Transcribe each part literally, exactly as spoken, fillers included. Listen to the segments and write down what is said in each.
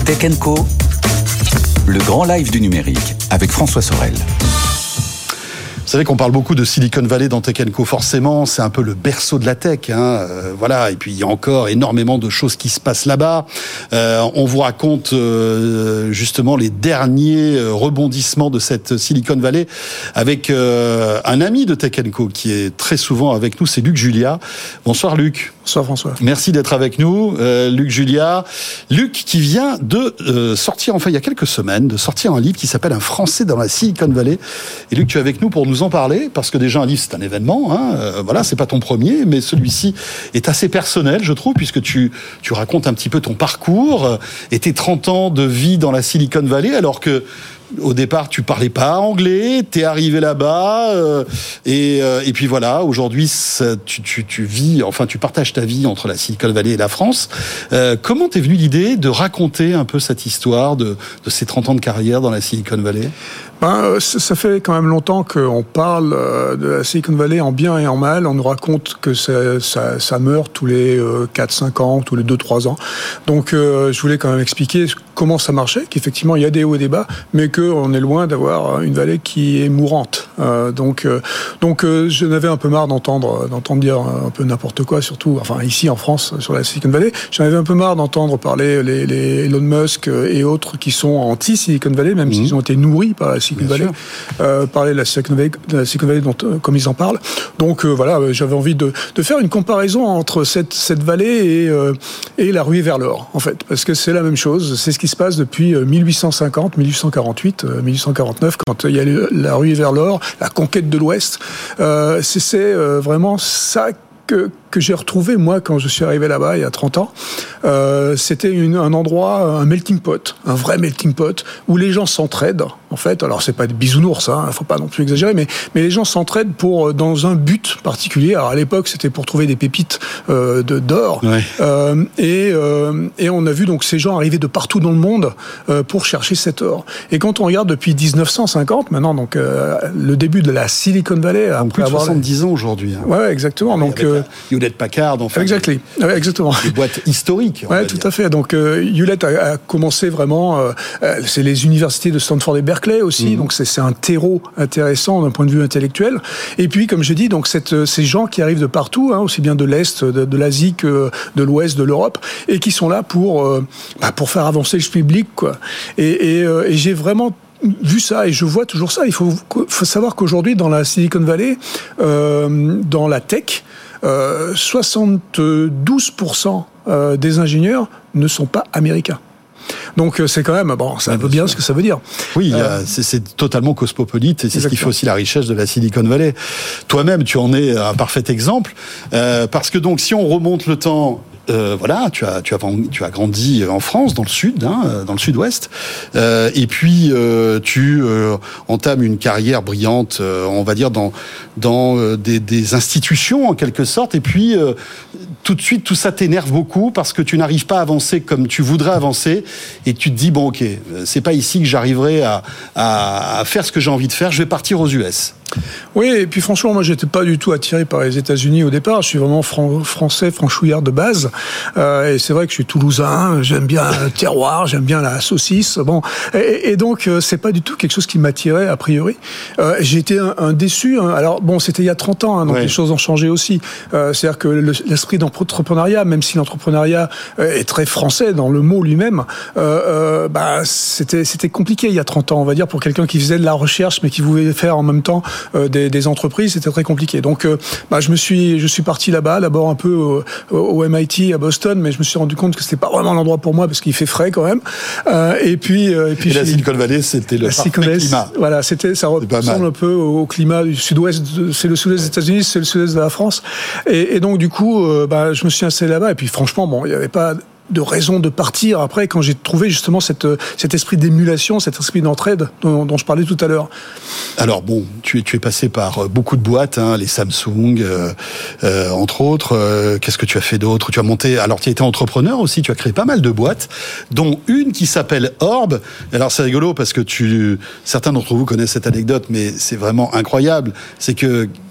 Tech and Co, le grand live du numérique avec François Sorel. Vous savez qu'on parle beaucoup de Silicon Valley dans Tech and Co. Forcément, c'est un peu le berceau de la tech, hein. Euh, voilà. Et puis il y a encore énormément de choses qui se passent là-bas. Euh, on vous raconte euh, justement les derniers rebondissements de cette Silicon Valley avec euh, un ami de Tech and Co. qui est très souvent avec nous, c'est Luc Julia. Bonsoir Luc. Bonsoir François. Merci d'être avec nous, euh, Luc Julia. Luc qui vient de euh, sortir, enfin il y a quelques semaines, de sortir un livre qui s'appelle Un Français dans la Silicon Valley. Et Luc, tu es avec nous pour nous en parler, parce que déjà un livre c'est un événement, hein, euh, voilà, c'est pas ton premier, mais celui-ci est assez personnel, je trouve, puisque tu tu racontes un petit peu ton parcours euh, et tes trente ans de vie dans la Silicon Valley, alors que au départ, tu parlais pas anglais, t'es arrivé là-bas, euh, et, euh, et puis voilà, aujourd'hui, ça, tu, tu, tu vis, enfin, tu partages ta vie entre la Silicon Valley et la France. Euh, comment t'es venue l'idée de raconter un peu cette histoire de, de ces trente ans de carrière dans la Silicon Valley ? Ben, ça fait quand même longtemps qu'on parle de la Silicon Valley en bien et en mal. On nous raconte que ça, ça, ça meurt tous les quatre cinq ans, tous les deux trois ans. Donc, euh, je voulais quand même expliquer comment ça marchait, qu'effectivement, il y a des hauts et des bas, mais qu'on est loin d'avoir une vallée qui est mourante. Euh, donc, euh, donc euh, je n'avais un peu marre d'entendre, d'entendre dire un peu n'importe quoi, surtout, enfin, ici en France, sur la Silicon Valley. J'en avais un peu marre d'entendre parler les, les Elon Musk et autres qui sont anti-Silicon Valley, même mmh. s'ils ont été nourris par la Silicon Valley, euh, parler de la Silicon Valley, de la Silicon Valley dont, euh, comme ils en parlent. Donc euh, voilà, j'avais envie de, de faire une comparaison entre cette, cette vallée et, euh, et la ruée vers l'or, en fait, parce que c'est la même chose. C'est ce qui se passe depuis mille huit cent cinquante, mille huit cent quarante-huit, mille huit cent quarante-neuf, quand il y a la ruée vers l'or, la conquête de l'Ouest. Euh, c'est, c'est euh, vraiment ça que que j'ai retrouvé, moi, quand je suis arrivé là-bas, il y a trente ans. Euh, c'était une, un endroit, un melting pot, un vrai melting pot, où les gens s'entraident, en fait. Alors, c'est pas des bisounours, hein, faut pas non plus exagérer, mais, mais les gens s'entraident pour, dans un but particulier. Alors, à l'époque, c'était pour trouver des pépites euh, de, d'or. Ouais. Euh, et, euh, et on a vu donc ces gens arriver de partout dans le monde euh, pour chercher cet or. Et quand on regarde depuis dix-neuf cent cinquante, maintenant, donc, euh, le début de la Silicon Valley... Après plus de avoir soixante-dix ans aujourd'hui. Hein. Ouais, exactement. Donc, euh, Hewlett Packard, enfin, exactly. ouais, exactement. Des boîtes historiques. Ouais, tout dire. à fait. Donc euh, Hewlett a, a commencé vraiment. Euh, c'est les universités de Stanford et Berkeley aussi. Mm-hmm. Donc c'est, c'est un terreau intéressant d'un point de vue intellectuel. Et puis, comme je dis, donc cette, ces gens qui arrivent de partout, hein, aussi bien de l'est, de, de l'Asie que de l'ouest, de l'Europe, et qui sont là pour euh, bah, pour faire avancer le public, quoi. Et, et, euh, et j'ai vraiment vu ça, et je vois toujours ça. Il faut, faut savoir qu'aujourd'hui, dans la Silicon Valley, euh, dans la tech, Euh, soixante-douze pour cent euh, des ingénieurs ne sont pas américains. Donc c'est quand même, bon, c'est un peu bien ce que ça veut dire. Oui, euh, c'est, c'est totalement cosmopolite, et c'est exactement ce qui fait aussi la richesse de la Silicon Valley. Toi-même, tu en es un parfait exemple, euh, parce que donc si on remonte le temps, euh, voilà, tu as, tu as, tu as grandi en France, dans le sud, hein, dans le sud-ouest, euh, et puis euh, tu euh, entames une carrière brillante, euh, on va dire dans dans euh, des, des institutions en quelque sorte, et puis euh, tout de suite tout ça t'énerve beaucoup parce que tu n'arrives pas à avancer comme tu voudrais avancer, et tu te dis bon ok, c'est pas ici que j'arriverai à, à, à faire ce que j'ai envie de faire, je vais partir aux U S. Oui, et puis franchement, moi, j'étais pas du tout attiré par les États-Unis au départ. Je suis vraiment fran- français, franchouillard de base. Euh, et c'est vrai que je suis toulousain. J'aime bien le terroir, j'aime bien la saucisse. Bon, et, et donc c'est pas du tout quelque chose qui m'attirait a priori. Euh, j'ai été un, un déçu. Hein. Alors bon, c'était il y a trente ans, hein, donc ouais. Les choses ont changé aussi. Euh, c'est-à-dire que le, l'esprit d'entrepreneuriat, même si l'entrepreneuriat est très français dans le mot lui-même, euh, euh, bah c'était c'était compliqué il y a trente ans, on va dire, pour quelqu'un qui faisait de la recherche mais qui voulait faire en même temps Euh, des, des entreprises, c'était très compliqué. Donc, euh, bah, je me suis, je suis parti là-bas, d'abord un peu au, au M I T à Boston, mais je me suis rendu compte que c'était pas vraiment l'endroit pour moi parce qu'il fait frais quand même. Euh, et puis, euh, et puis. Et la Silicon Valley, c'était le parfait climat. Voilà, c'était, ça ressemble un peu au climat du sud-ouest. C'est le sud-ouest des États-Unis, c'est le sud-est de la France. Et, et donc, du coup, euh, bah, je me suis installé là-bas. Et puis, franchement, bon, il y avait pas de raison de partir après quand j'ai trouvé justement cette, cet esprit d'émulation, cet esprit d'entraide dont, dont je parlais tout à l'heure. Alors bon, tu es, tu es passé par beaucoup de boîtes, hein, les Samsung, euh, euh, entre autres. Euh, qu'est-ce que tu as fait d'autre ? Tu as monté, alors tu as été entrepreneur aussi, tu as créé pas mal de boîtes, dont une qui s'appelle Orb. Alors c'est rigolo parce que tu, certains d'entre vous connaissent cette anecdote, mais c'est vraiment incroyable. C'est que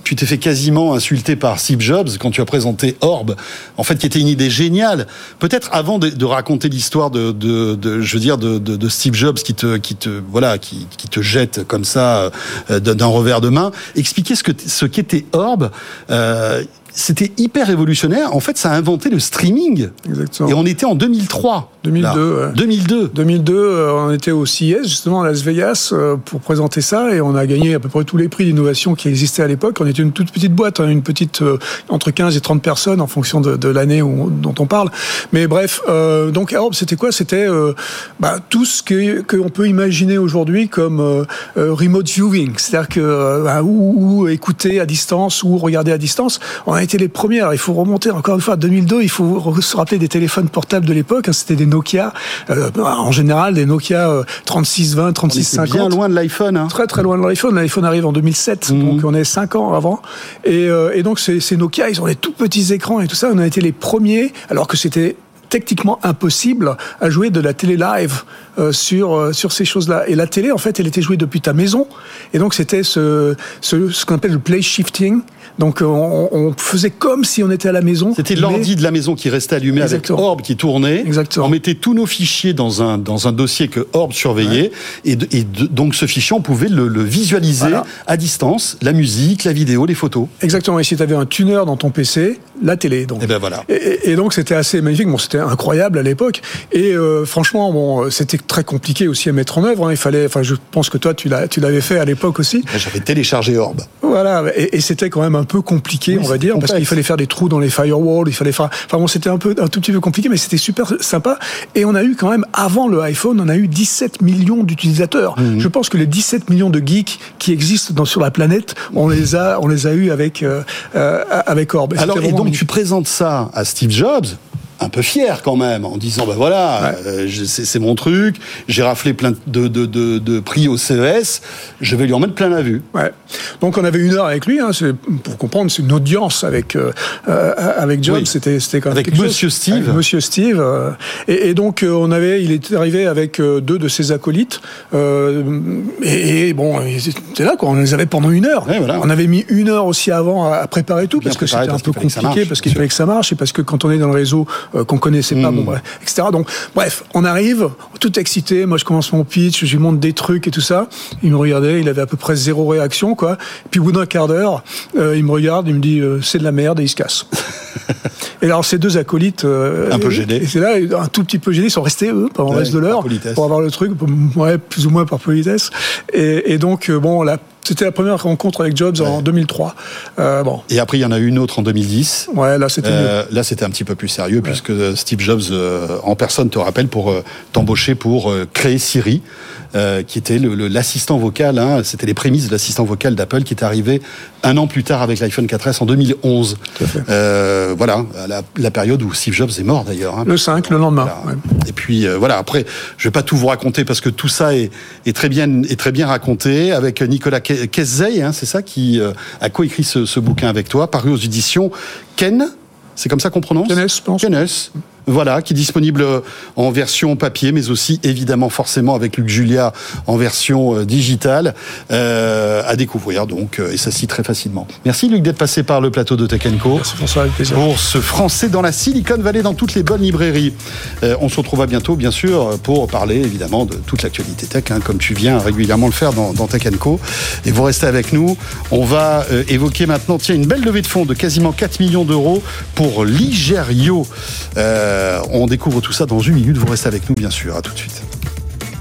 tu t'es fait quasiment insulter par Steve Jobs quand tu as présenté Orb, en fait, qui était une idée géniale. Peut-être avant de, de raconter l'histoire de, de, de, je veux dire, de, de, de Steve Jobs qui te, qui te, voilà, qui, qui te jette comme ça euh, d'un revers de main, expliquer ce que, ce qu'était Orb. Euh, C'était hyper révolutionnaire. En fait, ça a inventé le streaming. Exactement. Et on était en deux mille trois. deux mille deux, ouais. deux mille deux. deux mille deux, euh, on était au C E S, justement, à Las Vegas, euh, pour présenter ça, et on a gagné à peu près tous les prix d'innovation qui existaient à l'époque. On était une toute petite boîte, hein, une petite, euh, entre quinze et trente personnes, en fonction de, de l'année où, dont on parle. Mais bref, euh, donc, Orb, c'était quoi? C'était euh, bah, tout ce que, qu'on peut imaginer aujourd'hui comme euh, euh, remote viewing. C'est-à-dire que, euh, bah, ou, ou écouter à distance, ou regarder à distance. On a été les premiers. Alors, il faut remonter encore une fois à deux mille deux. Il faut se rappeler des téléphones portables de l'époque. Hein, c'était des Nokia, euh, en général des Nokia euh, trente-six vingt, trente-six cinquante. Bien loin de l'iPhone. Hein. Très très loin de l'iPhone. L'iPhone arrive en deux mille sept, mmh. donc on est cinq ans avant. Et, euh, et donc ces, ces Nokia, ils ont des tout petits écrans et tout ça. On a été les premiers, alors que c'était techniquement impossible à jouer de la télé live euh, sur euh, sur ces choses-là. Et la télé, en fait, elle était jouée depuis ta maison. Et donc c'était ce ce, ce qu'on appelle le place shifting. Donc on, on faisait comme si on était à la maison. C'était mais... l'ordi de la maison qui restait allumé. Exactement. Avec Orb qui tournait. Exactement. On mettait tous nos fichiers dans un dans un dossier que Orb surveillait. Ouais. Et, de, et de, donc ce fichier, on pouvait le, le visualiser voilà. à distance, la musique, la vidéo, les photos. Exactement. Et si tu avais un tuner dans ton P C, la télé. Donc. Et ben voilà. Et, et donc c'était assez magnifique. Bon, c'était incroyable à l'époque. Et euh, franchement, bon, c'était très compliqué aussi à mettre en œuvre. Hein. Il fallait. Enfin, je pense que toi, tu l'as, tu l'avais fait à l'époque aussi. J'avais téléchargé Orb. Voilà. Et, et c'était quand même un peu compliqué, oui, on va dire, complexe. Parce qu'il fallait faire des trous dans les firewalls. Il fallait faire. Enfin bon, c'était un peu, un tout petit peu compliqué, mais c'était super sympa. Et on a eu quand même, avant le iPhone, on a eu dix-sept millions d'utilisateurs. Mmh. Je pense que les dix-sept millions de geeks qui existent dans, sur la planète, on les a, on les a eu avec euh, euh, avec Orb. Et alors, et donc magnifique. Tu présentes ça à Steve Jobs, un peu fier quand même, en disant ben voilà, ouais. euh, c'est, c'est mon truc, j'ai raflé plein de, de, de, de prix au C E S, je vais lui en mettre plein la vue. Ouais. Donc on avait une heure avec lui, hein, c'est, pour comprendre, c'est une audience avec euh, avec Jobs, oui. c'était c'était quand même avec Monsieur chose. Steve, avec Monsieur Steve, euh, et, et donc euh, on avait, il est arrivé avec euh, deux de ses acolytes, euh, et, et bon, ils étaient là quoi, on les avait pendant une heure. Ouais, voilà. On avait mis une heure aussi avant à, à préparer tout, bien parce que c'était parce un peu compliqué, marche, parce qu'il fallait que ça marche, et parce que quand on est dans le réseau Euh, qu'on connaissait pas, mmh. bon, bref, et cetera. Donc, bref, on arrive, tout excité. Moi, je commence mon pitch, je lui montre des trucs et tout ça. Il me regardait, il avait à peu près zéro réaction, quoi. Puis, au bout d'un quart d'heure, euh, il me regarde, il me dit euh, c'est de la merde et il se casse. Et alors, ces deux acolytes, euh, un peu gênés. Et c'est là, un tout petit peu gênés, ils sont restés eux pendant ouais, le reste de l'heure pour avoir le truc, ouais, plus ou moins par politesse. Et, et donc, euh, bon, là. C'était la première rencontre avec Jobs ouais. en deux mille trois. Euh, bon. Et après, il y en a eu une autre en deux mille dix. Ouais, là, c'était euh, Là, c'était un petit peu plus sérieux, ouais. puisque Steve Jobs, euh, en personne, te rappelle, pour euh, t'embaucher pour euh, créer Siri, euh, qui était le, le, l'assistant vocal. Hein, c'était les prémices de l'assistant vocal d'Apple, qui est arrivé un an plus tard avec l'iPhone quatre S en deux mille onze. Tout à fait. Euh, voilà, la, la période où Steve Jobs est mort, d'ailleurs. Hein, le cinq, le lendemain. Voilà. Ouais. Et puis, euh, voilà, après, je vais pas tout vous raconter, parce que tout ça est, est, très, bien, est très bien raconté, avec Nicolas Keszey, hein, c'est ça, qui euh, a coécrit ce, ce bouquin avec toi, paru aux éditions Ken, c'est comme ça qu'on prononce ? Kennes, je pense. Kennes. Voilà, qui est disponible en version papier, mais aussi évidemment forcément avec Luc Julia en version euh, digitale, euh, à découvrir donc, euh, et ça se lit très facilement. Merci Luc d'être passé par le plateau de Tech and Co. Merci François, avec plaisir. Pour ce Français dans la Silicon Valley, dans toutes les bonnes librairies. Euh, on se retrouve à bientôt, bien sûr, pour parler évidemment de toute l'actualité tech, hein, comme tu viens régulièrement le faire dans, dans Tech and Co. Et vous restez avec nous. On va euh, évoquer maintenant, tiens, une belle levée de fonds de quasiment quatre millions d'euros pour Ligerio. Euh, on découvre tout ça dans une minute. Vous restez avec nous, bien sûr. À tout de suite.